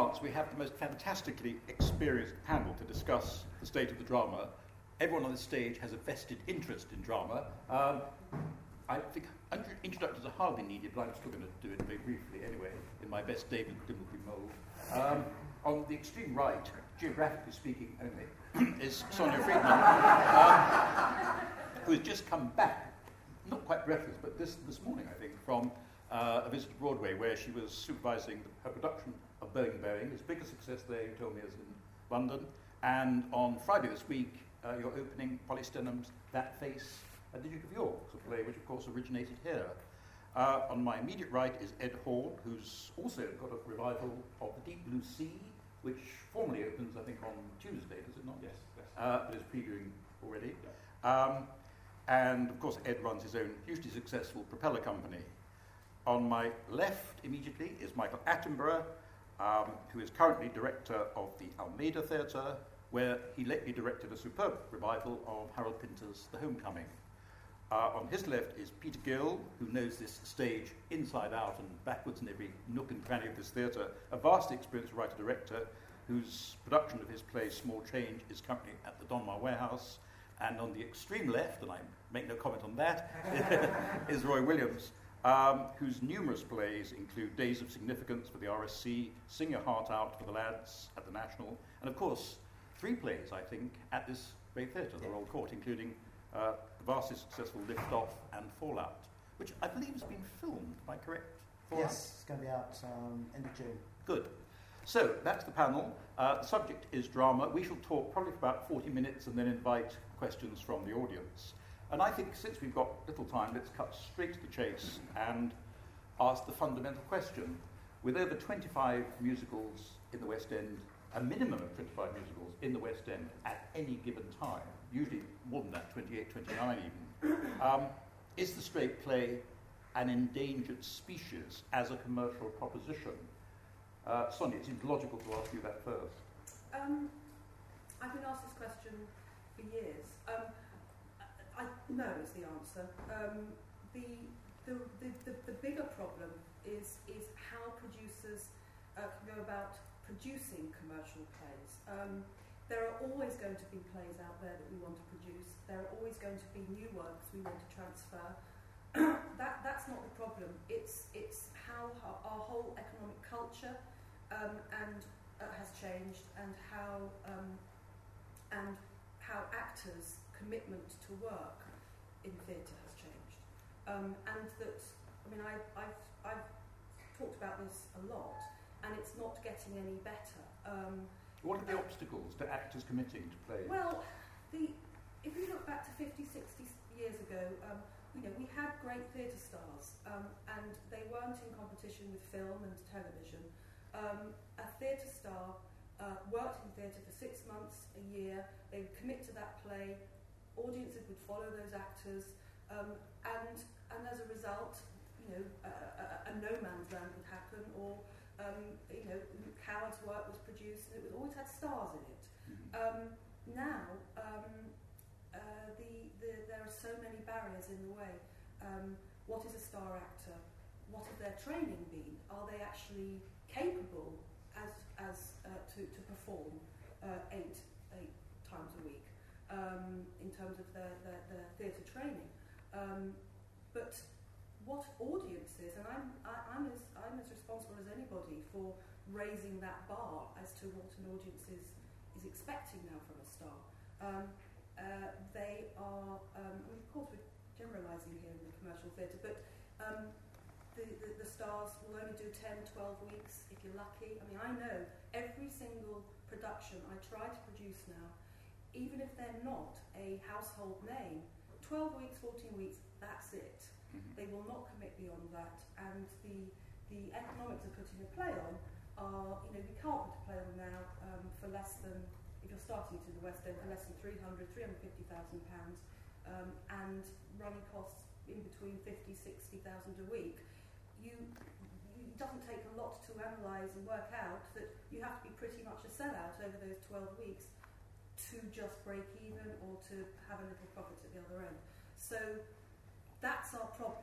chance, we have the most fantastically experienced panel to discuss the state of the drama. Everyone on this stage has a vested interest in drama. I think introductions are hardly needed, but I'm still going to do it very briefly anyway, in my best David Dimbleby mould. On the extreme right, geographically speaking only, is Sonia Friedman, who has just come back, not quite breathless, but this morning, I think, from a visit to Broadway, where she was supervising her production of Boeing Boeing. His biggest success there, you told me, is in London. And on Friday this week, you're opening Polly Stenham's That Face at the Duke of York's, a play which, of course, originated here. On my immediate right is Ed Hall, who's also got a revival of The Deep Blue Sea, which formally opens, I think, on Tuesday, does it not? Yes. But is previewing already. Yeah. And, of course, Ed runs his own hugely successful propeller company. On my left, immediately, is Michael Attenborough, who is currently director of the Almeida Theatre, where he lately directed a superb revival of Harold Pinter's The Homecoming. On his left is Peter Gill, who knows this stage inside out and backwards in every nook and cranny of this theatre, a vastly experienced writer-director whose production of his play Small Change is currently at the Donmar Warehouse. And on the extreme left, and I make no comment on that, is Roy Williams, whose numerous plays include Days of Significance for the RSC, Sing Your Heart Out for the Lads at the National, and of course, 3 plays, I think, at this great theatre, the Royal Court, including the vastly successful Lift Off and Fallout, which I believe has been filmed, am I correct? Fallout? Yes, it's going to be out end of June. Good. So, that's the panel. The subject is drama. We shall talk probably for about 40 minutes and then invite questions from the audience. And I think since we've got little time, let's cut straight to the chase and ask the fundamental question. With over 25 musicals in the West End, a minimum of 25 musicals in the West End at any given time, usually more than that, 28, 29 even, is the straight play an endangered species as a commercial proposition? Sonia, it seems logical to ask you that first. I've been asked this question for years. No is the answer. The bigger problem is how producers can go about producing commercial plays. There are always going to be plays out there that we want to produce. There are always going to be new works we want to transfer. That's not the problem. It's how our whole economic culture has changed, and how actors' commitment to work in theatre has changed, and that, I mean, I've talked about this a lot, and it's not getting any better. What are the obstacles to actors committing to plays? Well, if you look back to 50, 60 years ago, we had great theatre stars, and they weren't in competition with film and television. A theatre star worked in theatre for 6 months, a year. They would commit to that play. Audiences would follow those actors, and as a result, a no man's land would happen, or Luke Howard's work was produced, and it always had stars in it. Now, there are so many barriers in the way. What is a star actor? What has their training been? Are they actually capable to perform 8 times a week in terms of their theatre training? But what audiences, and I'm as responsible as anybody for raising that bar as to what an audience is expecting now from a star. They are, of course we're generalising here in the commercial theatre, but the stars will only do 10, 12 weeks if you're lucky. I mean, I know every single production I try to produce now, even if they're not a household name, 12 weeks, 14 weeks, that's it. They will not commit beyond that, and the economics of putting a play on are, we can't put a play on now for less than, if you're starting to the West End, for less than £350,000, and running costs in between 50,000, 60,000 a week. It doesn't take a lot to analyse and work out that you have to be pretty much a sellout over those 12 weeks to just break even or to have a little profit at the other end. So that's our problem.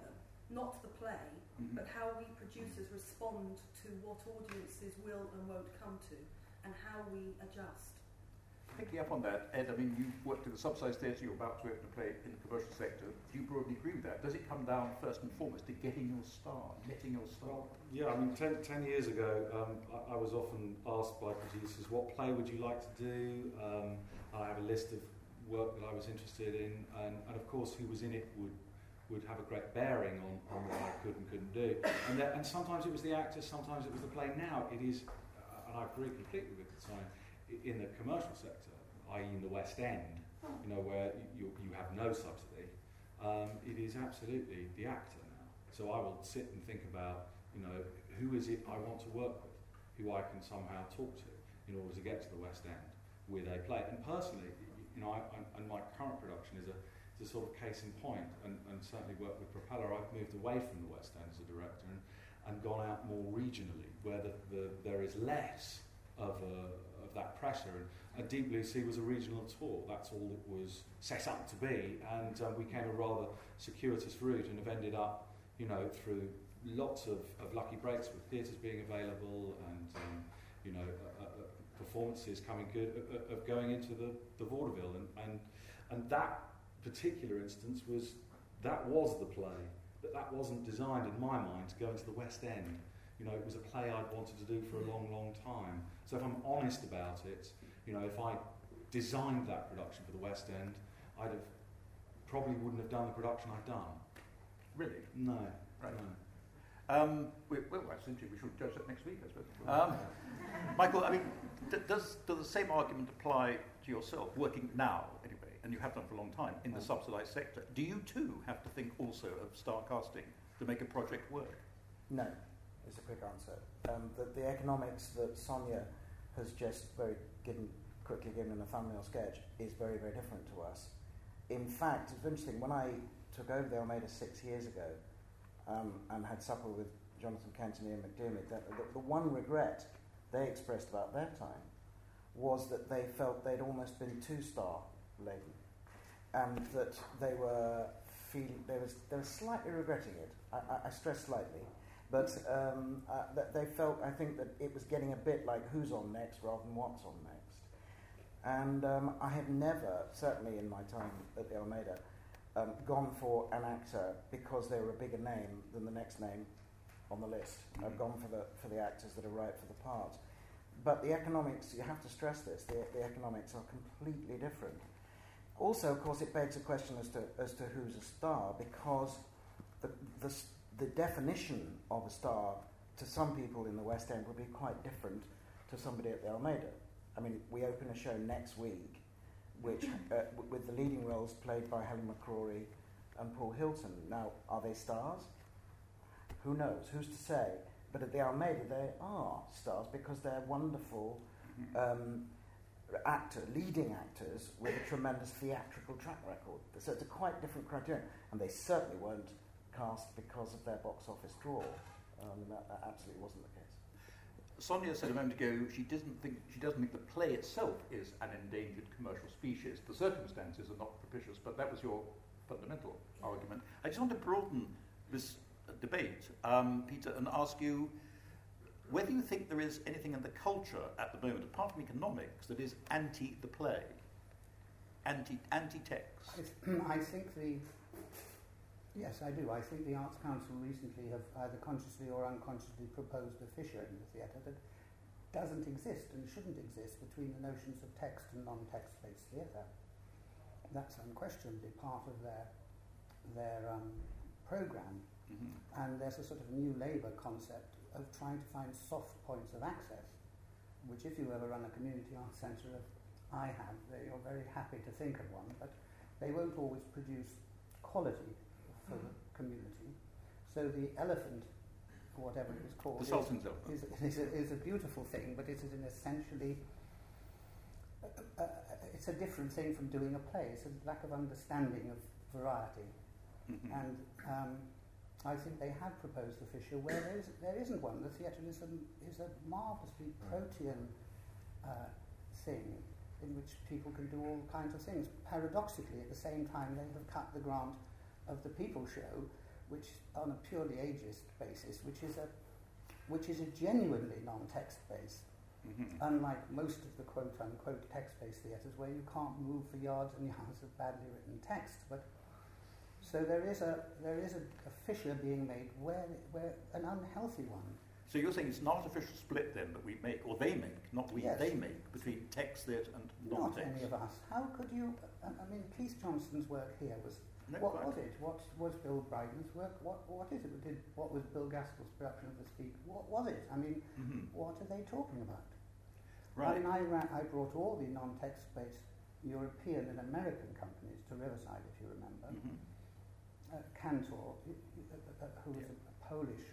not the play, but how we producers respond to what audiences will and won't come to, and how we adjust. Picking up on that, Ed, I mean, you've worked in the subsidised theatre, you're about to open a play in the commercial sector. Do you broadly agree with that? Does it come down, first and foremost, to getting your star? Well, yeah, I mean, 10 years ago, I was often asked by producers, what play would you like to do? I have a list of work that I was interested in, and of course, who was in it would have a great bearing on what I could and couldn't do. And sometimes it was the actors, sometimes it was the play. Now it is, and I agree completely with the sign, in the commercial sector, i.e. in the West End, you know, where you have no subsidy, it is absolutely the actor now. So I will sit and think about, you know, who is it I want to work with, who I can somehow talk to in order to get to the West End with a play. And personally, you know, and my current production is a sort of case in point, and certainly work with Propeller. I've moved away from the West End as a director and gone out more regionally, where there is less of that pressure. And Deep Blue Sea was a regional tour. That's all it was set up to be, and we came a rather circuitous route and have ended up, you know, through lots of lucky breaks with theatres being available and you know, performances coming good, of going into the vaudeville, and that particular instance was the play, but that wasn't designed in my mind to go into the West End. You know, it was a play I'd wanted to do for a long, long time. So if I'm honest about it, you know, if I designed that production for the West End, I'd have probably wouldn't have done the production I've done. Really? No. Right. No. Well, essentially, we should judge that next week, I suppose. Michael, I mean, does the same argument apply to yourself, working now, anyway, and you have done for a long time, in the subsidised sector? Do you, too, have to think also of star casting to make a project work? No, is a quick answer. The economics that Sonia has just quickly given in a thumbnail sketch is very, very different to us. In fact, it's interesting, when I took over the Almeida 6 years ago, and had supper with Jonathan Kent and Ian McDermott, the one regret they expressed about their time was that they felt they'd almost been too-star laden, and that they were slightly regretting it. I stress slightly, but that they felt, I think, that it was getting a bit like who's on next rather than what's on next. And I have never, certainly in my time at the Almeida, gone for an actor because they were a bigger name than the next name on the list. I've gone for the actors that are right for the part. But the economics, you have to stress this, the economics are completely different. Also, of course, it begs a question as to who's a star, because the definition of a star to some people in the West End would be quite different to somebody at the Almeida. I mean, we open a show next week which with the leading roles played by Helen McCrory and Paul Hilton. Now, are they stars? Who knows? Who's to say? But at the Almeida, they are stars because they're wonderful leading actors with a tremendous theatrical track record. So it's a quite different criterion. And they certainly weren't cast because of their box office draw. That absolutely wasn't the case. Sonia said a moment ago she doesn't think the play itself is an endangered commercial species. The circumstances are not propitious, but that was your fundamental argument. I just want to broaden this debate, Peter, and ask you whether you think there is anything in the culture at the moment, apart from economics, that is anti the play, anti-text. I think yes, I do. I think the Arts Council recently have either consciously or unconsciously proposed a fissure in the theatre that doesn't exist and shouldn't exist between the notions of text and non-text-based theatre. That's unquestionably part of their programme. Mm-hmm. And there's a sort of new Labour concept of trying to find soft points of access, which if you ever run a community arts centre, I have, you're very happy to think of one, but they won't always produce quality for the community. So the elephant, or whatever it is called, the Sultan's elephant, is a beautiful thing, but it is an essentially it's a different thing from doing a play. It's a lack of understanding of variety. Mm-hmm. And I think they have proposed the fissure where there isn't one. The theatre is a marvellously protean thing in which people can do all kinds of things. Paradoxically, at the same time, they have cut the grant of the People Show, which on a purely ageist basis, which is a genuinely non-text based. Mm-hmm. Unlike most of the quote-unquote text-based theatres where you can't move for yards and yards of badly written text. But so there is a fissure being made where an unhealthy one. So you're saying it's an artificial split then that we make, or they make, not we, yes. they make, between text theatre and Not non-text? any of us. How could you... I mean, Keith Johnston's work here was... No, what quite. was it? What was Bill Bryden's work? What is it? What was Bill Gaskell's production of The Speak? What was it? I mean, what are they talking about? Right. I mean, I brought all the non-text-based European and American companies to Riverside, if you remember. Cantor, who was a Polish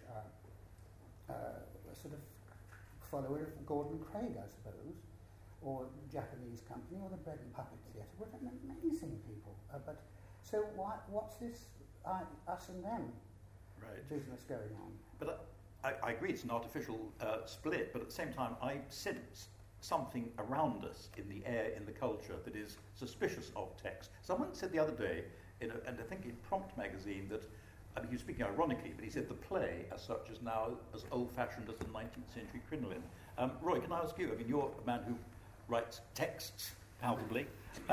sort of follower of Gordon Craig, I suppose, or Japanese company, or the Bread and Puppet Theatre, were amazing people. So what's this us and them business going on? But I agree it's an artificial split, but at the same time I sense something around us in the air, in the culture, that is suspicious of text. Someone said the other day, and I think in Prompt magazine, that, I mean, he was speaking ironically, but he said the play as such is now as old-fashioned as the 19th century crinoline. Roy, can I ask you, I mean, you're a man who writes texts, palpably.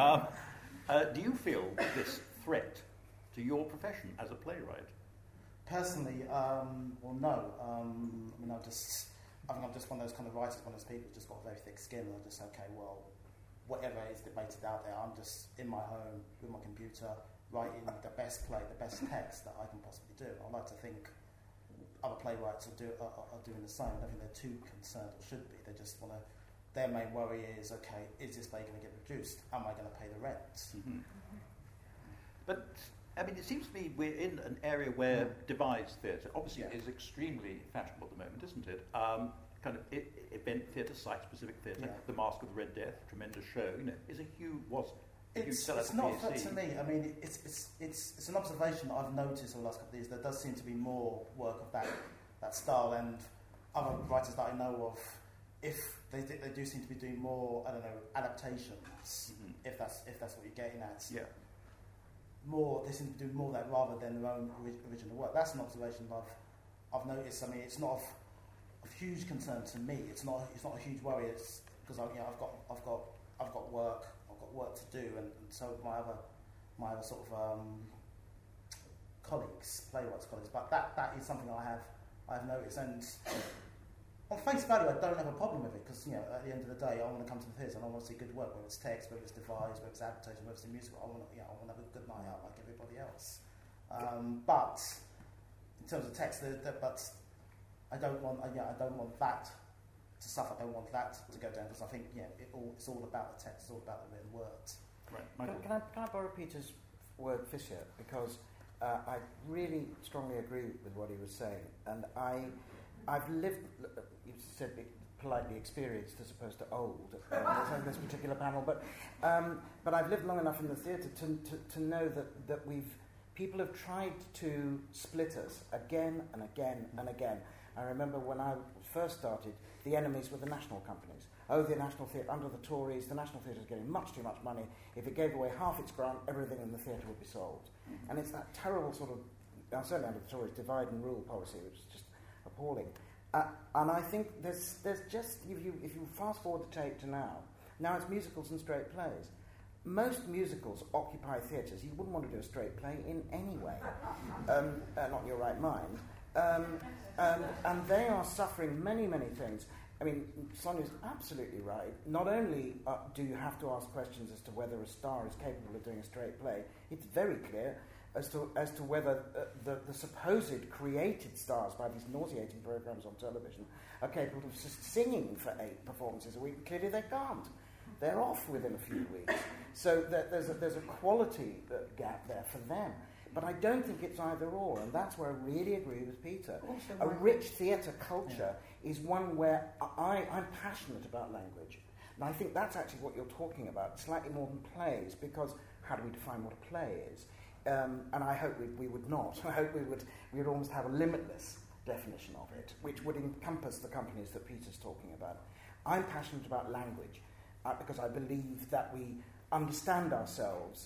Do you feel this threat to your profession as a playwright? Personally, well, no. I mean, I think I'm just one of those kind of writers, one of those people who's just got a very thick skin, and I just, okay, well, whatever is debated out there, I'm just in my home with my computer writing the best play, the best text that I can possibly do. I like to think other playwrights are doing the same. I don't think they're too concerned, or should be. They just want to. Their main worry is, okay, is this play going to get produced? Am I going to pay the rent? Mm-hmm. But I mean, it seems to me we're in an area where devised theatre, obviously, is extremely fashionable at the moment, isn't it? Kind of event theatre, site-specific theatre. The Masque of the Red Death, tremendous show. You know, is a huge seller. It's not to me. I mean, it's an observation that I've noticed over the last couple of years. There does seem to be more work of that style, and other writers that I know of, if they do seem to be doing more, I don't know, adaptations. If that's what you're getting at. Yeah. They seem to do more of that rather than their own original work. That's an observation I've noticed. I mean, it's not of huge concern to me. It's not a huge worry. It's because I've got work to do, and so my other sort of colleagues, playwrights colleagues. But that is something I have noticed, and on face value, I don't have a problem with it, because at the end of the day, I want to come to the theatre and I want to see good work, whether it's text, whether it's devised, whether it's advertising, whether it's a musical. I want to have a good night out like everybody else. But in terms of text, but I don't want that to suffer. I don't want that to go down, because I think it's all about the text. It's all about the written words. Right. Can I borrow Peter's word fissure, because I really strongly agree with what he was saying, and I've lived, you said politely experienced as opposed to old in this particular panel, but I've lived long enough in the theatre to know that people have tried to split us again and again and again. I remember when I first started, the enemies were the national companies. Oh, the National Theatre, under the Tories, the National Theatre is getting much too much money. If it gave away half its grant, everything in the theatre would be sold. And it's that terrible sort of, certainly under the Tories, divide and rule policy, which is just appalling. And I think there's just, if you fast forward the tape to now it's musicals and straight plays. Most musicals occupy theatres. You wouldn't want to do a straight play in any way, not in your right mind. And they are suffering many, many things. I mean, Sonia's absolutely right. Not only do you have to ask questions as to whether a star is capable of doing a straight play, it's very clear as to whether the supposed created stars by these nauseating programmes on television are capable of just singing for 8 performances a week. Clearly they can't. They're off within a few weeks. So there's a quality gap there for them. But I don't think it's either or, and that's where I really agree with Peter. A rich theatre culture is one where I'm passionate about language. And I think that's actually what you're talking about, slightly more than plays, because how do we define what a play is? And I hope we would not. I hope we would almost have a limitless definition of it, which would encompass the companies that Peter's talking about. I'm passionate about language because I believe that we understand ourselves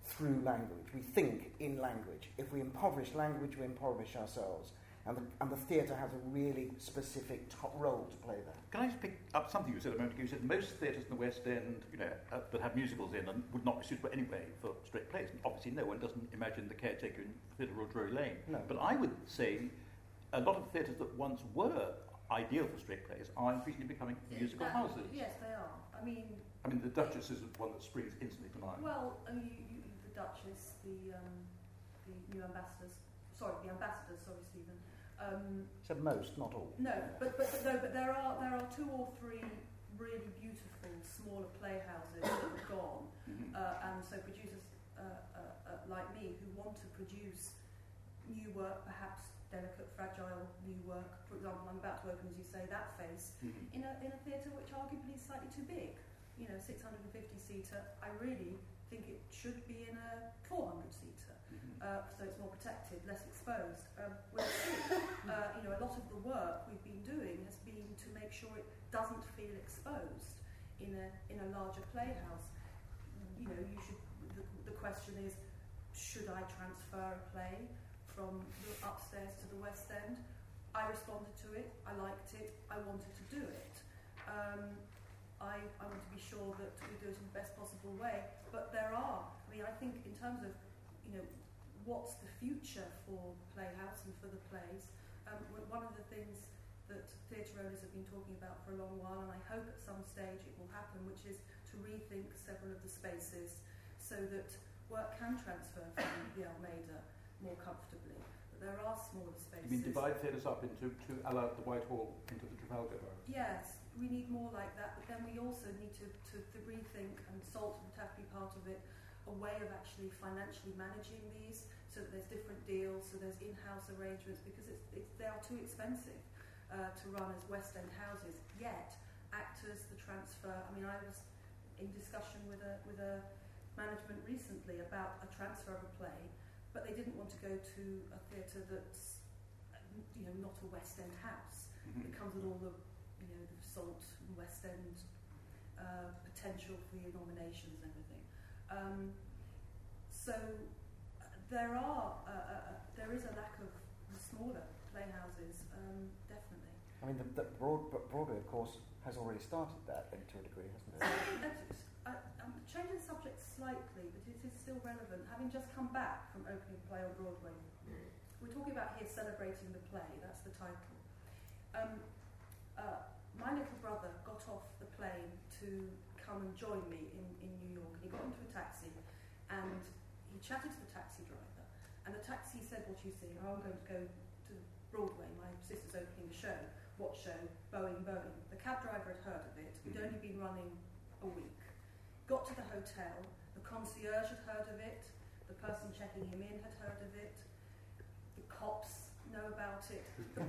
through language. We think in language. If we impoverish language, we impoverish ourselves. And the theatre has a really specific role to play there. Can I just pick up something you said a moment ago? You said most theatres in the West End, that have musicals in and would not be suitable anyway for straight plays. And obviously, no one doesn't imagine The Caretaker in Theatre Royal Drury Lane. No. But I would say a lot of theatres that once were ideal for straight plays are increasingly becoming musical houses. Yes, they are. I mean, the Duchess is one that springs instantly to mind. well, the Duchess, the new ambassadors. Sorry, the ambassadors. Sorry, Stephen. Said most, not all. No, but there are two or three really beautiful smaller playhouses that have gone, and so producers like me who want to produce new work, perhaps delicate, fragile new work. For example, I'm about to open, as you say, That Face in a theatre which arguably is slightly too big. 650-seater. I really think it should be in a 400-seater. So it's more protected, less exposed. We'll see. A lot of the work we've been doing has been to make sure it doesn't feel exposed in a larger playhouse. The question is, should I transfer a play from the upstairs to the West End? I responded to it. I liked it. I wanted to do it. I want to be sure that we do it in the best possible way. But there are. I think in terms of what's the future for Playhouse and for the plays, one of the things that theatre owners have been talking about for a long while, and I hope at some stage it will happen, which is to rethink several of the spaces so that work can transfer from the Almeida more comfortably. But there are smaller spaces. You mean divide theatres up to allow the Whitehall into the Trafalgar? Yes, we need more like that, but then we also need to rethink, and SALT would have to be part of it, a way of actually financially managing these so that there's different deals, so there's in-house arrangements, because they are too expensive to run as West End houses. Yet, actors, the transfer, I was in discussion with a management recently about a transfer of a play, but they didn't want to go to a theatre that's not a West End house. It comes with all the the SALT and West End potential for the nominations and everything. So there is a lack of smaller playhouses, definitely. The Broadway, of course, has already started that to a degree, hasn't it? I'm changing the subject slightly, but it is still relevant. Having just come back from opening a play on Broadway, we're talking about here celebrating the play. That's the title. My little brother got off the plane to come and join me in New York, and he got into a taxi, and he chatted to the taxi driver, and the taxi said, "What are you seeing?" "Oh, I'm going to go to Broadway. My sister's opening a show." "What show?" Boeing. The cab driver had heard of it. It'd only been running a week. Got to the hotel. The concierge had heard of it. The person checking him in had heard of it. The cops know about it.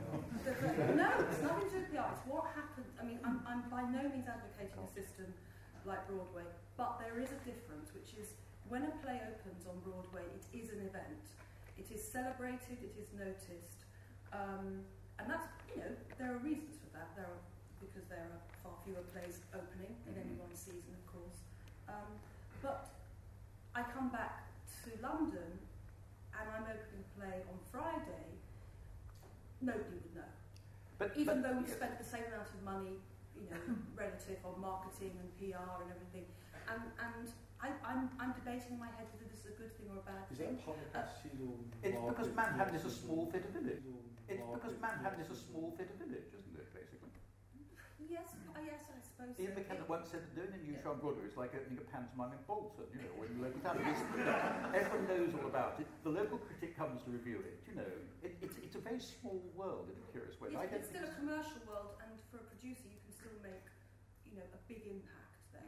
No, it's nothing to do with the art. It's what happened. I'm by no means advocating a system like Broadway, but there is a difference, which is when a play opens on Broadway, it is an event. It is celebrated, it is noticed, and that's, there are reasons for that. Because there are far fewer plays opening in any one season, of course. But I come back to London and I'm opening a play on Friday, nobody would know. Even though we've spent the same amount of money, relative on marketing and PR and everything. And I'm debating in my head whether this is a good thing or a bad thing. Is that public attitude or It's because Manhattan is a small theatre village. It's because Manhattan is a small theatre village, isn't it, basically? Yes, I suppose Ian so. McKenna once said that doing a new show on Broadway is like opening a pantomime in Bolton, when the local town is. Everyone knows all about it. The local critic comes to review it, It's a very small world in a curious way. Yes, it's still a commercial world, and for a producer you can still make, a big impact there.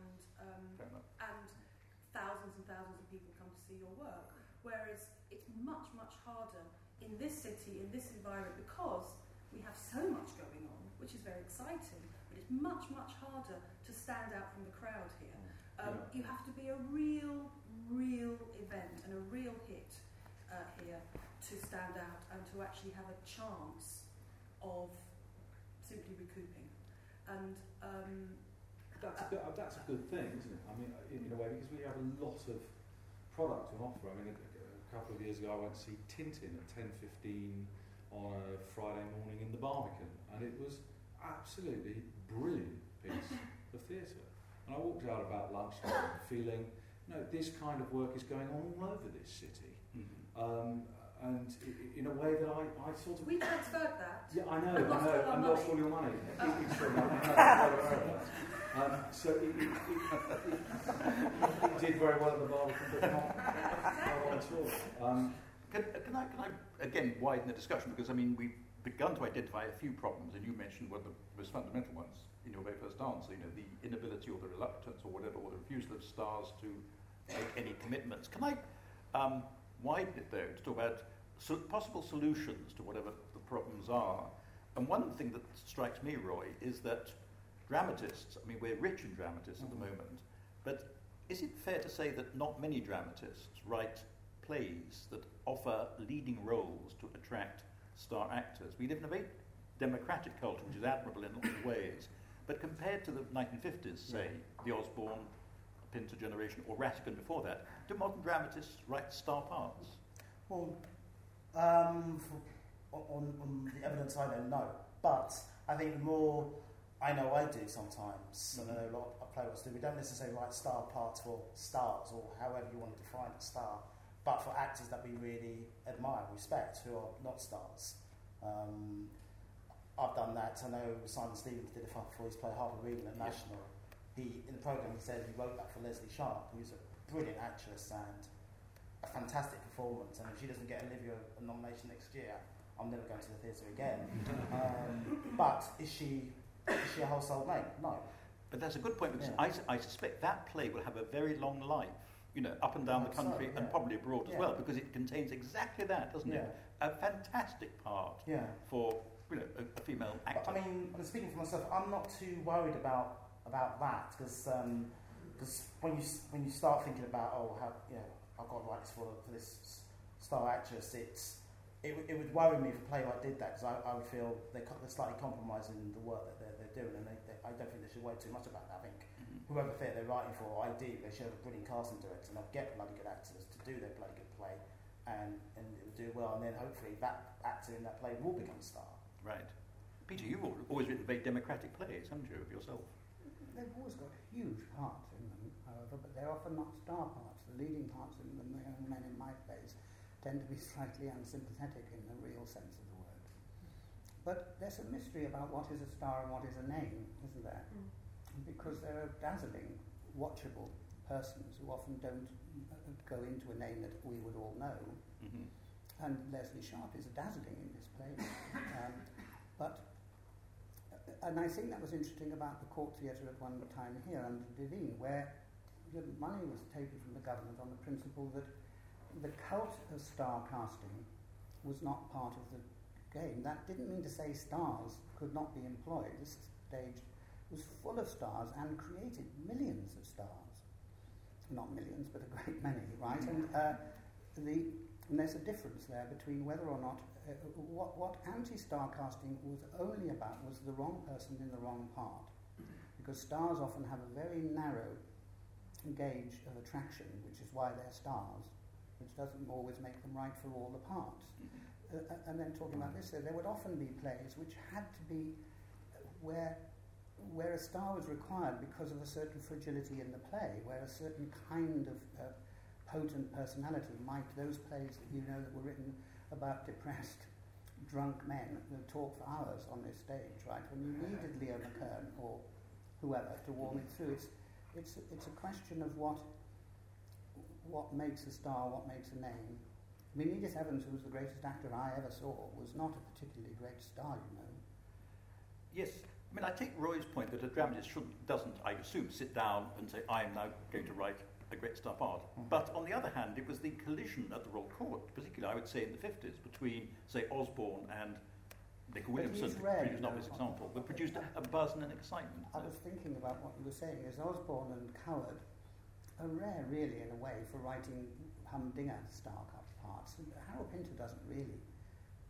And thousands and thousands of people come to see your work. Whereas it's much, much harder in this city, in this environment, because we have so much going on, which is very exciting, but it's much, much harder to stand out from the crowd here. You have to be a real event and a real hit here to stand out and to actually have a chance of simply recouping. And that's a good thing, isn't it? In a way, because we have a lot of product on offer. I mean, a couple of years ago I went to see Tintin at 10:15 on a Friday morning in the Barbican, and it was absolutely brilliant piece of theatre. And I walked out about lunchtime feeling, this kind of work is going on all over this city. And in a way that I sort of... We transferred that. Yeah, I know, and lost all your money. So it did very well at the Barbican, but not at all. Can I again widen the discussion, because I mean we've begun to identify a few problems, and you mentioned one of the most fundamental ones in your very first answer. The inability or the reluctance or whatever, or the refusal of stars to make any commitments. Can I widen it though to talk about possible solutions to whatever the problems are? And one thing that strikes me, Roy, is that dramatists, I mean we're rich in dramatists at the moment, but is it fair to say that not many dramatists write plays that offer leading roles to attract star actors? We live in a very democratic culture, which is admirable in lots of ways, but compared to the 1950s, say, the Osborne, Pinter generation, or Rattigan before that, do modern dramatists write star parts? Well, on the evidence I don't know, but I think the more I know I do sometimes, and I know a lot of playwrights do, we don't necessarily write star parts for stars, or however you want to define a star, but for actors that we really admire and respect, who are not stars. I've done that. I know Simon Stevens did it for his play Harper Regan at National. In the programme he said he wrote that for Leslie Sharp, who's a brilliant actress and a fantastic performance, and if she doesn't get Olivia a nomination next year, I'm never going to the theatre again. But is she a household name? No. But that's a good point, because I suspect that play will have a very long life, up and down the country and probably abroad as well, because it contains exactly that, doesn't it? A fantastic part for a female actor. But, I mean, speaking for myself, I'm not too worried about that, because when you start thinking about I've got to write this for this star actress, it would worry me if a playwright did that, because I would feel they're slightly compromising the work that they're doing, and I don't think they should worry too much about that. I think whoever theatre they're writing for, ideally they should have a brilliant casting director and they'll get bloody good actors to do their bloody good play, and it will do well, and then hopefully that actor in that play will become a star. Right. Peter, you've always written very democratic plays, haven't you, of yourself? They've always got huge parts in them, however, but they're often not star parts. The leading parts in them, the young men in my plays, tend to be slightly unsympathetic in the real sense of the word. But there's a mystery about what is a star and what is a name, isn't there? Because there are dazzling, watchable persons who often don't go into a name that we would all know. And Leslie Sharp is dazzling in this play. And I think that was interesting about the Court Theatre at one time here under Devine, where the money was taken from the government on the principle that the cult of star casting was not part of the game. That didn't mean to say stars could not be employed. This stage was full of stars and created millions of stars. Not millions, but a great many, right? And there's a difference there between whether or not what anti-star casting was only about was the wrong person in the wrong part, because stars often have a very narrow gauge of attraction, which is why they're stars, which doesn't always make them right for all the parts. And then talking about this, there would often be plays which had to be where a star was required because of a certain fragility in the play, where a certain kind of potent personality those plays that that were written about depressed, drunk men that talk for hours on this stage, right? When you needed Leo McKern or whoever to warm it through, it's a question of what makes a star, what makes a name. I mean, Edith Evans, who was the greatest actor I ever saw, was not a particularly great star, Yes. I mean, I take Roy's point that a dramatist doesn't, I assume, sit down and say, I am now going to write a great star part. But on the other hand, it was the collision at the Royal Court, particularly I would say in the 50s, between, say, Osborne and Nicola Williamson, previous novice example, that produced a buzz and an excitement. I was thinking about what you were saying, is Osborne and Coward are rare, really, in a way, for writing humdinger star parts. Harold Pinter doesn't really,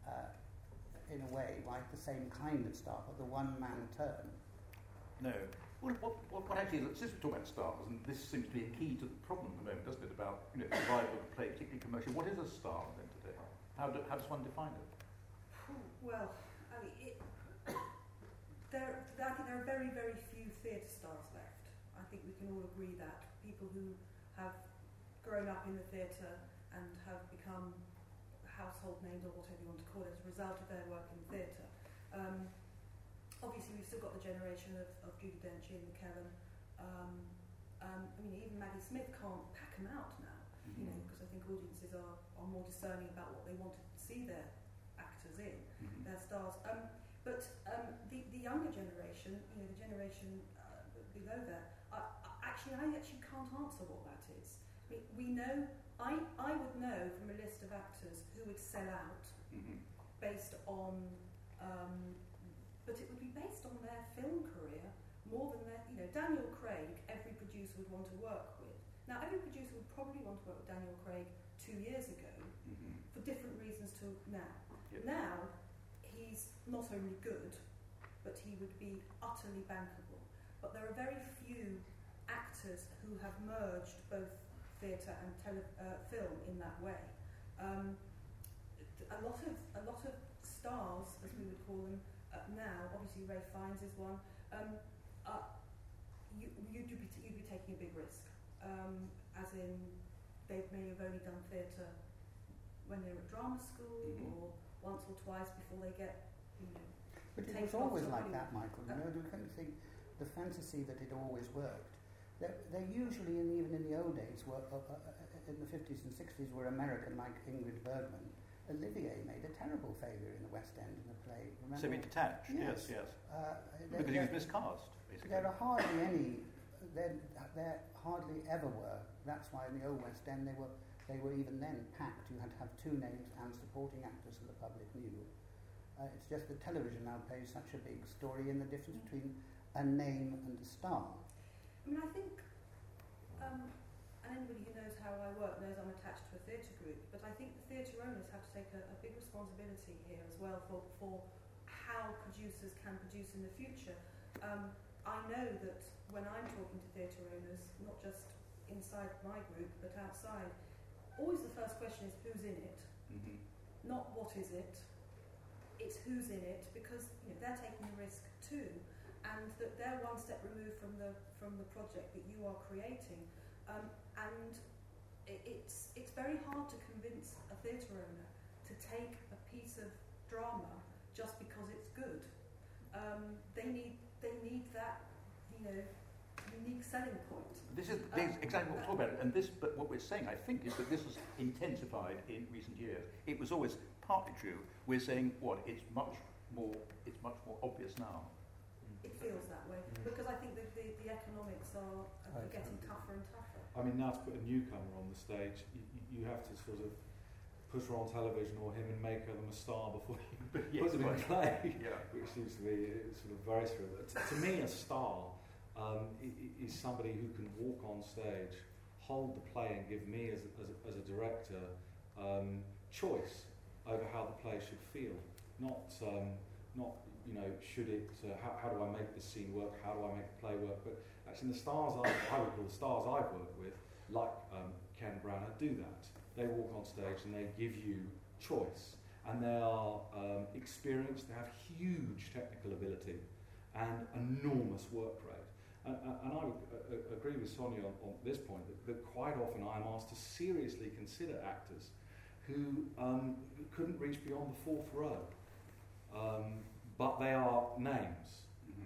in a way, write the same kind of star, but the one-man turn. No. Well, what actually is, since we talk about stars, and this seems to be a key to the problem at the moment, doesn't it, about the survival of the play, particularly commercial. What is a star then today? How does one define it? Well, I mean, I think there are very, very few theatre stars left. I think we can all agree that. People who have grown up in the theatre and have become household names or whatever you want to call it as a result of their work in theatre. Obviously, we've still got the generation of Judi Dench, Ian McKellen. I mean, even Maggie Smith can't pack them out now, because I think audiences are more discerning about what they want to see their actors in, their stars. But the younger generation, the generation below that, I actually can't answer what that is. I mean, we know. I would know from a list of actors who would sell out based on. But it would be based on their film career more than their, Daniel Craig, every producer would want to work with. Now, every producer would probably want to work with Daniel Craig 2 years ago for different reasons to now. Yep. Now, he's not only good, but he would be utterly bankable. But there are very few actors who have merged both theatre and film in that way. A lot of stars, as we would call them, now, obviously Ralph Fiennes is one. You'd be taking a big risk, as in they may have only done theatre when they were at drama school or once or twice before they get. But it was always like that, Michael. You kind of think the fantasy that it always worked. They usually, and even in the old days, were in the 50s and 60s, were American, like Ingrid Bergman. Olivier made a terrible failure in the West End in the play. Remember? Semi-detached, yes. Because he was miscast, basically. There are hardly any. There hardly ever were. That's why in the old West End they were even then packed. You had to have 2 names and supporting actors that the public knew. It's just that television now plays such a big story in the difference between a name and a star. I mean, I think. And anybody who knows how I work knows I'm attached to a theatre group, but I think the theatre owners have to take a big responsibility here as well for how producers can produce in the future. I know that when I'm talking to theatre owners, not just inside my group but outside, always the first question is who's in it, not what is it. It's who's in it, because they're taking a risk too, and that they're one step removed from the project that you are creating. And it's very hard to convince a theatre owner to take a piece of drama just because it's good. They need that unique selling point. This is exactly what we're talking about, and but what we're saying, I think, is that this has intensified in recent years. It was always partly true. We're saying it's much more obvious now. It feels that way because I think that the economics are getting tougher and tougher. I mean, now to put a newcomer on the stage, you have to sort of put her on television or him and make her a star before you put them in play, which seems to be sort of very true. To me, a star is somebody who can walk on stage, hold the play, and give me as a director choice over how the play should feel. Not should it? How do I make this scene work? How do I make the play work? But actually, the stars I would call the stars I've worked with, like Ken Branagh, do that. They walk on stage and they give you choice, and they are experienced. They have huge technical ability and enormous work rate. And I would agree with Sonia on this point that quite often I'm asked to seriously consider actors who couldn't reach beyond the 4th row. But they are names,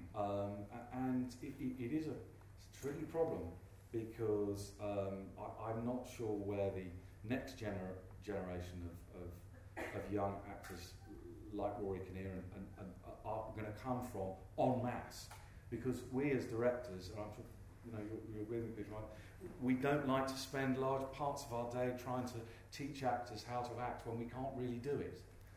and it is a tricky problem because I'm not sure where the next generation of young actors like Rory Kinnear and are going to come from en masse, because we as directors, and I'm sure you're with me, Peter, right? We don't like to spend large parts of our day trying to teach actors how to act when we can't really do it.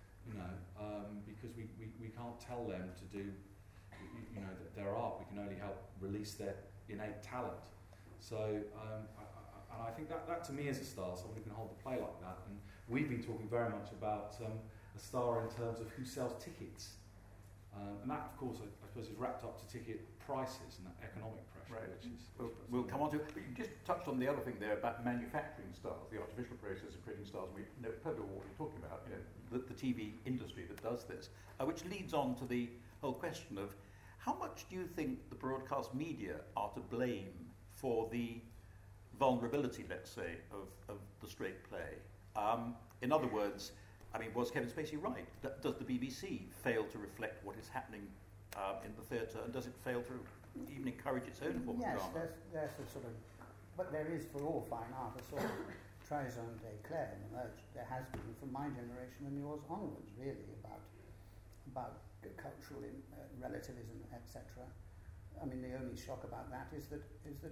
Because we can't tell them to do, their art. We can only help release their innate talent. So, and I think that to me is a star, someone who can hold the play like that. And we've been talking very much about a star in terms of who sells tickets. And that, of course, I suppose is wrapped up to ticket prices and that economic pressure, Right. which is... We'll come on to it. But you just touched on the other thing there about manufacturing styles, the artificial process of creating styles. We know perfectly what you're talking about, the TV industry that does this, which leads on to the whole question of how much do you think the broadcast media are to blame for the vulnerability, let's say, of the straight play? In other words, I mean, was Kevin Spacey right? Does the BBC fail to reflect what is happening in the theatre, and does it fail to even encourage its own form of drama? Yes, there's a sort of, but there is for all fine art a sort of raison d'éclair emerged. There has been from my generation and yours onwards, really, about cultural relativism, etc. I mean, the only shock about that is that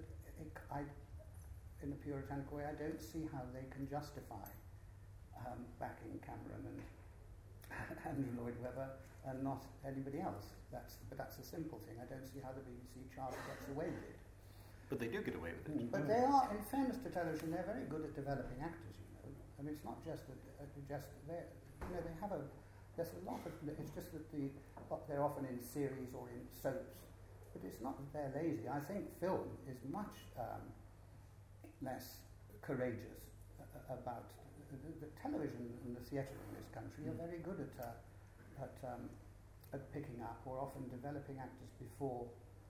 in a puritanical way, I don't see how they can justify backing Cameron and Andrew Lloyd Webber and not anybody else. But that's a simple thing. I don't see how the BBC charter gets away with it. But they do get away with it. But they are, in fairness to television, they're very good at developing actors. I mean, it's not just that they have a. There's a lot of. It's just that they're often in series or in soaps, but it's not that they're lazy. I think film is much less courageous about. The television and the theatre in this country are very good at picking up or often developing actors before.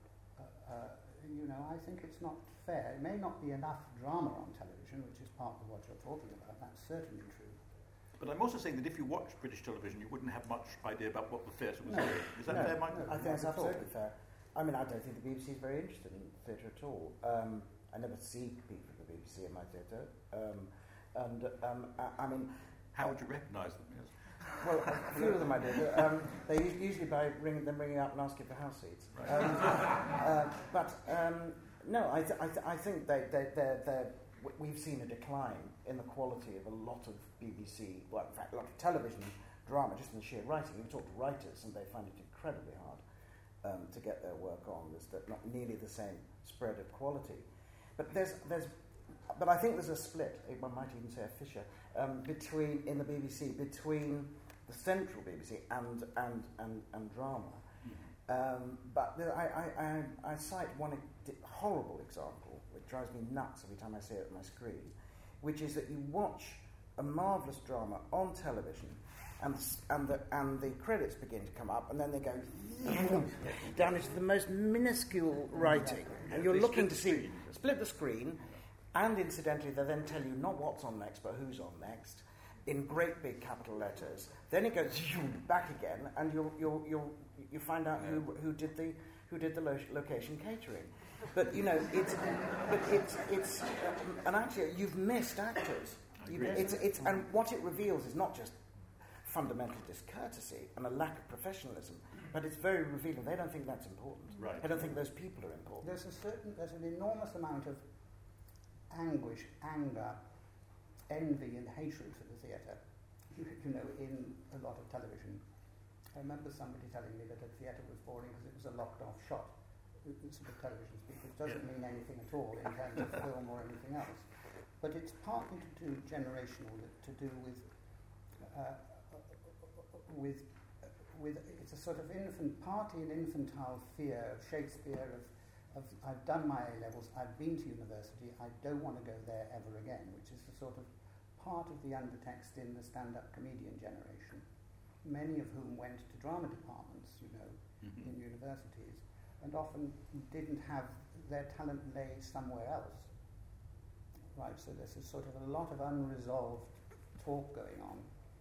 I think it's not fair. It may not be enough drama on television, which is part of what you're talking about. That's certainly true. But I'm also saying that if you watch British television, you wouldn't have much idea about what the theatre was doing. Is that fair, Mike? I think that's absolutely fair. I mean, I don't think the BBC is very interested in theatre at all. I never see people from the BBC in my theatre. I mean... How would you recognise them, yes? Well, a few of them I do. They usually by ringing up and asking for house seats. Right. No, I think we've seen a decline in the quality of a lot of BBC, well, in fact, a lot of television drama, just in the sheer writing. You talk to writers, and they find it incredibly hard to get their work on. There's not nearly the same spread of quality. But I think there's a split. One might even say a fissure in the BBC between the central BBC and drama. But I cite one horrible example, which drives me nuts every time I see it on my screen, which is that you watch a marvellous drama on television, and the credits begin to come up, and then they go down into the most minuscule writing, and you're looking to see split the screen, and incidentally they then tell you not what's on next, but who's on next, in great big capital letters. Then it goes back again, and you find out who did the location catering. But it's and actually you've missed actors. And what it reveals is not just fundamental discourtesy and a lack of professionalism, but it's very revealing. They don't think that's important. Right. They don't think those people are important. There's an enormous amount of anguish, anger, envy, and hatred for the theatre. In a lot of television. I remember somebody telling me that a theatre was boring because it was a locked-off shot. Sort of television speak, which doesn't mean anything at all in terms of film or anything else. But it's partly to do generational, to do with it's a sort of partly an infantile fear of Shakespeare, of I've done my A-levels, I've been to university, I don't want to go there ever again, which is a sort of part of the undertext in the stand-up comedian generation, many of whom went to drama departments, in universities, and often didn't have their talent lay somewhere else. Right, so there's a sort of a lot of unresolved talk going on.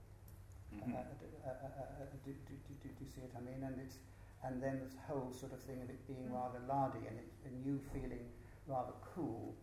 Do you see what I mean? And then this whole sort of thing of it being rather lardy and you feeling rather cool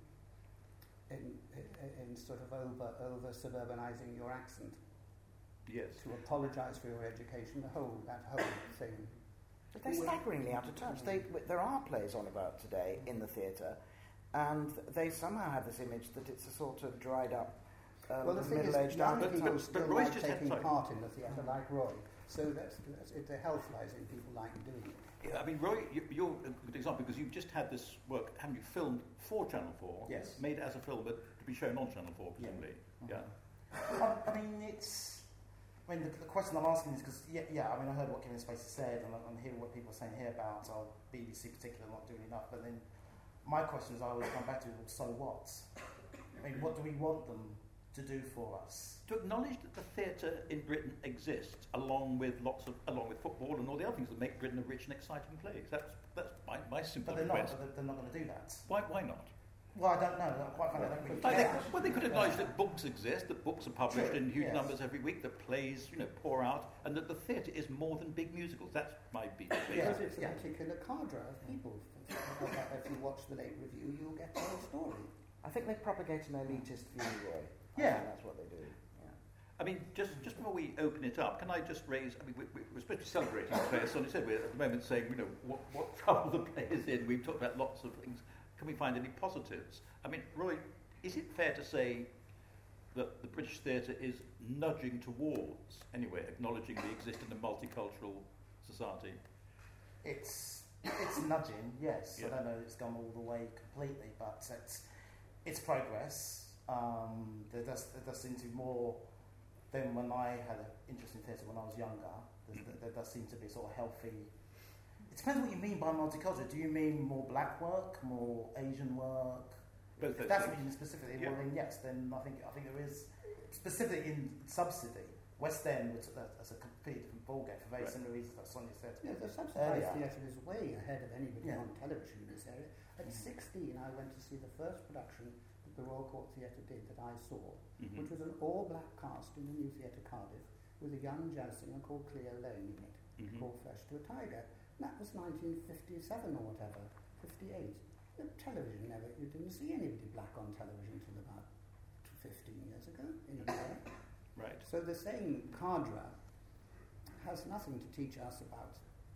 in sort of over suburbanizing your accent. Yes. To apologise for your education, that whole thing. But they're staggeringly out of touch. There are plays on about today in the theatre, and they somehow have this image that it's a sort of dried up, middle-aged young people still Roy's like taking part in the theatre, like Roy. So the health lies in people like doing it. Yeah, I mean, Roy, you're a good example because you've just had this work, haven't you, filmed for Channel 4? Yes. Made as a film, but to be shown on Channel 4, presumably. Yeah. I mean, I mean, the question I'm asking is because, I mean, I heard what Kevin Spacey said, and I'm hearing what people are saying here about BBC particularly not doing enough, but then my question is I always come back to, well, so what? I mean, what do we want them to do for us? To acknowledge that the theatre in Britain exists, along with football and all the other things that make Britain a rich and exciting place. That's my simple request. But they're not going to do that. Why not? Well, I don't know. Quite frankly, I don't really care. They could acknowledge that books exist, that books are published in huge numbers every week, that plays, pour out, and that the theatre is more than big musicals. That's my beat. Because it's a particular cadre of people. If you watch the late review, you'll get the whole story. I think they propagate an elitist view, Roy. I think that's what they do. Yeah. I mean, just before we open it up, can I just raise? I mean, we're supposed to be celebrating the play. As Sonia said, we're at the moment saying, what trouble the play is in. We've talked about lots of things. Can we find any positives? I mean, Roy, is it fair to say that the British theatre is nudging towards, anyway, acknowledging we exist in a multicultural society? It's nudging, yes. Yeah. I don't know if it's gone all the way completely, but it's progress. There does seem to be more than when I had an interest in theatre when I was younger. There does seem to be a sort of healthy... It depends what you mean by multicultural. Do you mean more black work, more Asian work? Both if that's what you mean specifically, well then yes, then I think there is, specifically in subsidy, West End, which that's a completely different ballgame for very similar reasons that Sonia said. Yeah, the subsidised theatre is way ahead of anybody on television in this area. At 16, I went to see the first production that the Royal Court Theatre did that I saw, which was an all-black cast in the New Theatre Cardiff with a young jazz singer called Cleo Lane in it, called Flesh to a Tiger. And that was 1957 or whatever, 58. The television you didn't see anybody black on television until about 15 years ago in America. Right. So the same cadre has nothing to teach us about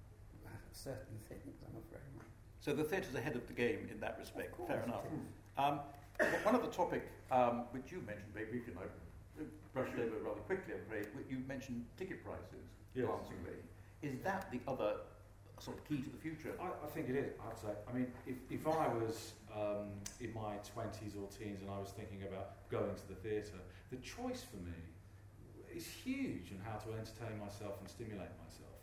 certain things, I'm afraid. So the theatre's ahead of the game in that respect. Fair enough. One other topic which you mentioned very briefly, and I brushed over rather quickly, I'm afraid, you mentioned ticket prices, glancingly. Is that the other sort of key to the future? I think it is, I'd say. I mean, if I was in my 20s or teens and I was thinking about going to the theatre, the choice for me is huge in how to entertain myself and stimulate myself.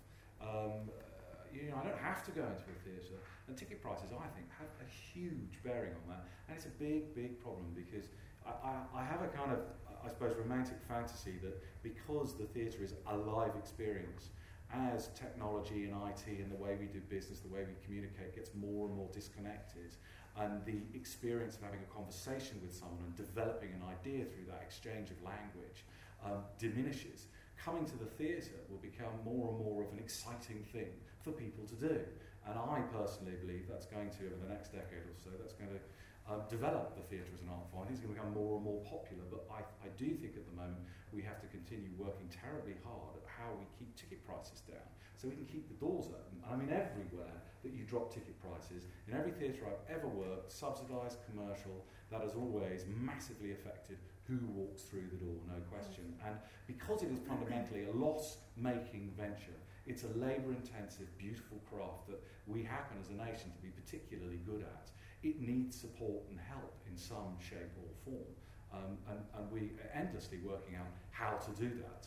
I don't have to go into a theatre, and ticket prices, I think, have a huge bearing on that, and it's a big, big problem because I have a kind of, I suppose, romantic fantasy that because the theatre is a live experience, as technology and IT and the way we do business, the way we communicate gets more and more disconnected, and the experience of having a conversation with someone and developing an idea through that exchange of language diminishes, coming to the theatre will become more and more of an exciting thing for people to do. And I personally believe that's going to, over the next decade or so, that's going to develop the theatre as an art form. I think it's going to become more and more popular, but I do think at the moment we have to continue working terribly hard at how we keep ticket prices down so we can keep the doors open. I mean, everywhere that you drop ticket prices, in every theatre I've ever worked, subsidised, commercial, that has always massively affected who walks through the door, no question. And because it is fundamentally a loss-making venture, it's a labour-intensive, beautiful craft that we happen as a nation to be particularly good at. It needs support and help in some shape or form. And we are endlessly working out how to do that.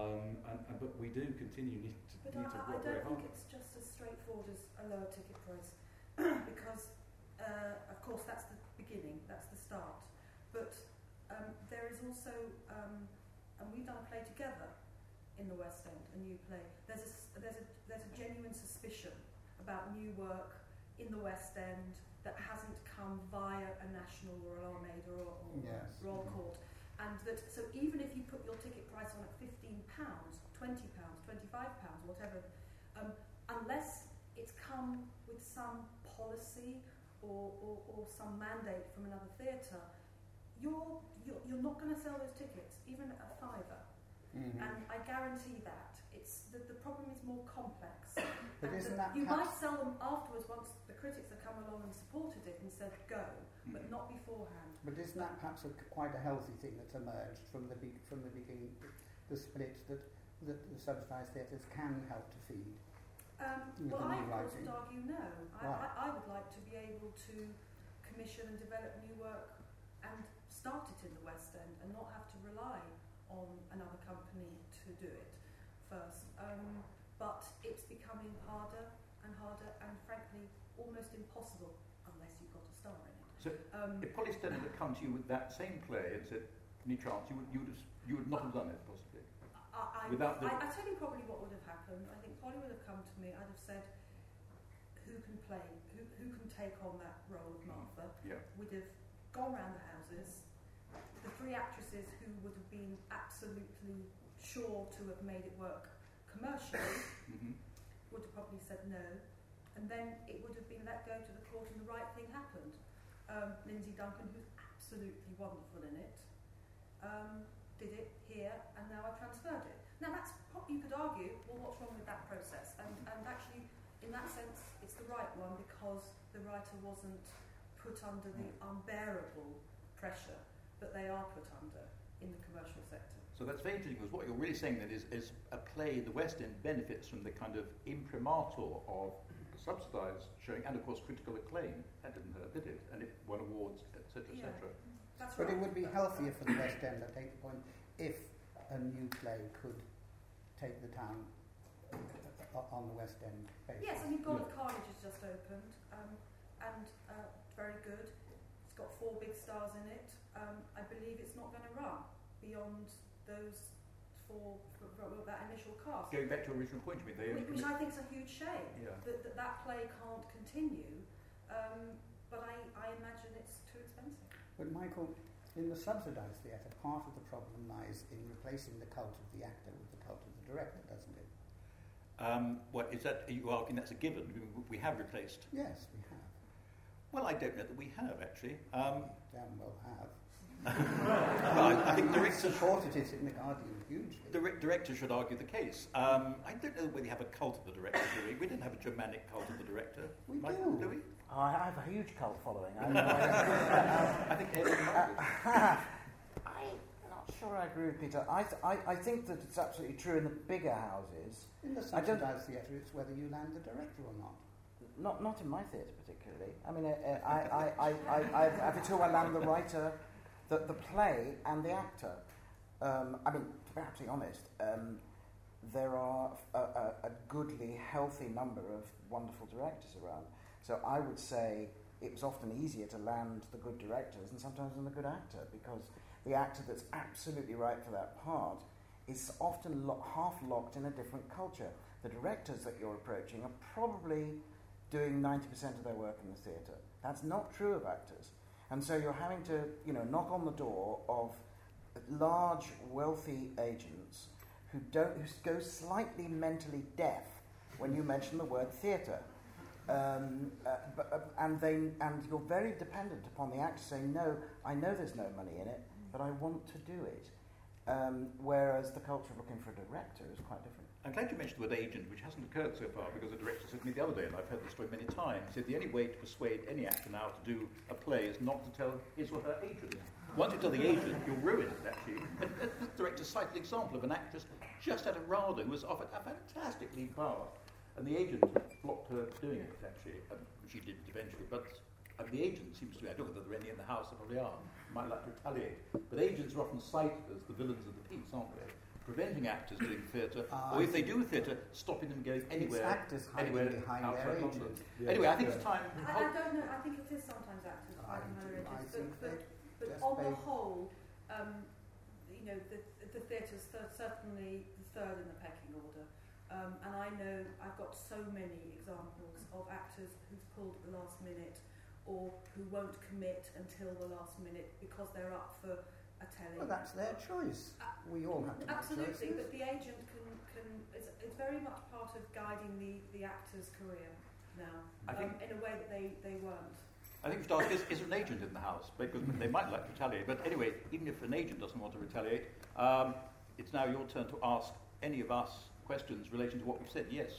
But we do continue to work very hard. I don't think it's just as straightforward as a lower ticket price because, of course, that's the beginning, that's the start. But there is also, and we've done a play together in the West End, a new play. There's a genuine suspicion about new work in the West End that hasn't come via a national Royal Armada or Royal Court, and that so even if you put your ticket price on at £15, £20, £25, whatever, unless it's come with some policy or some mandate from another theatre, you're not going to sell those tickets even at a £5. And I guarantee that the problem is more complex. But isn't that you might sell them afterwards once the critics have come along and supported it and said go, but not beforehand. But isn't that perhaps quite a healthy thing that's emerged from the beginning, the split that the subsidised theatres can help to feed? Well, I of course would argue no. I would like to be able to commission and develop new work and start it in the West End and not have to rely on another company to to do it first. But it's becoming harder and harder, and frankly, almost impossible unless you've got a star in it. So, if Polly Stedman had come to you with that same play and said, "Any chance?" you would not have done it, possibly. I tell you probably what would have happened. I think Polly would have come to me. I'd have said, "Who can play? Who can take on that role of Martha?" Yeah. We'd have gone round the houses. The three actresses who would have been absolutely sure to have made it work commercially would have probably said no, and then it would have been let go to the court, and the right thing happened. Lindsay Duncan, who's absolutely wonderful in it, did it here, and now I've transferred it. Now that's you could argue, well, what's wrong with that process? And actually, in that sense, it's the right one because the writer wasn't put under the unbearable pressure that they are put under in the commercial sector. So that's very interesting, because what you're really saying then is a play, the West End benefits from the kind of imprimatur of subsidised showing and, of course, critical acclaim. That didn't hurt, did it? And it won awards, etc., Yeah, etc. that's But right. it would be healthier for the West End, I take the point, if a new play could take the town on the West End basis. Yes, I mean, God of Carnage has just opened, and very good. It's got 4 big stars in it. I believe it's not going to run beyond those 4, that initial cast. Going back to your original point, Which I think is a huge shame, Yeah. that play can't continue, but I imagine it's too expensive. But Michael, in the subsidised theatre, part of the problem lies in replacing the cult of the actor with the cult of the director, doesn't it? What is that? Are you arguing that's a given? We have replaced. Yes, we have. Well, I don't know that we have, actually. Damn well have. Well, I think directors supported it in The Guardian hugely. Directors should argue the case. I don't know whether you have a cult of the director, do we? We didn't have a Germanic cult of the director. We Michael, do. do we? Oh, I have a huge cult following. I'm I think not sure I agree with Peter. I think that it's absolutely true in the bigger houses. In the subsidised theatre, it's whether you land the director or not. Not in my theatre particularly. I mean, I have it all. I land the writer, the play, and the actor. I mean, to be absolutely honest, there are a goodly, healthy number of wonderful directors around. So I would say it was often easier to land the good directors and sometimes than the good actor, because the actor that's absolutely right for that part is often half locked in a different culture. The directors that you're approaching are probably doing 90% of their work in the theatre. That's not true of actors. And so you're having to, knock on the door of large, wealthy agents who go slightly mentally deaf when you mention the word theatre. And you're very dependent upon the actor saying, no, I know there's no money in it, but I want to do it. Whereas the culture of looking for a director is quite different. I'm glad you mentioned the word agent, which hasn't occurred so far, because the director said to me the other day, and I've heard this story many times, he said the only way to persuade any actor now to do a play is not to tell his or her agent. Once you tell the agent, you're ruined, actually. And this director cited an example of an actress just at a RADA who was offered a fantastic lead part, and the agent blocked her doing it, actually. She didn't eventually, but the agent seems to be, I don't know whether there are any in the house, there probably are, might like to retaliate. But agents are often cited as the villains of the piece, aren't they? Preventing actors doing theatre, or if they do theatre, stopping them going anywhere. It's actors hiding behind their London. agents. Yeah. Anyway, I think it's time. I don't know. I think it is sometimes actors hiding behind their agents, but on the whole, the theatre's certainly the third in the pecking order. And I know I've got so many examples of actors who've pulled at the last minute, or who won't commit until the last minute because they're up for a telling. Well, that's their choice. We all have to make Absolutely, choices. but the agent it's very much part of guiding the actor's career now, I think in a way that they weren't. I think we should ask, is there an agent in the house? Because they might like to retaliate. But anyway, even if an agent doesn't want to retaliate, it's now your turn to ask any of us questions relating to what we've said. Yes.